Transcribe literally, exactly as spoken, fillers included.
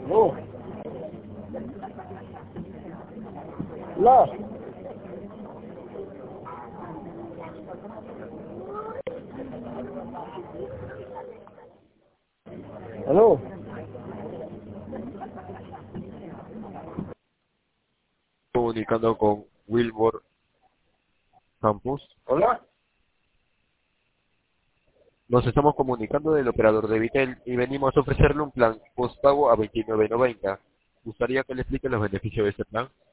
No. La. Aló. Comunicando con Wilbur Campus. Hola. Nos estamos comunicando del operador de Vitel y venimos a ofrecerle un plan postpago a veintinueve noventa. ¿Gustaría que le explique los beneficios de este plan?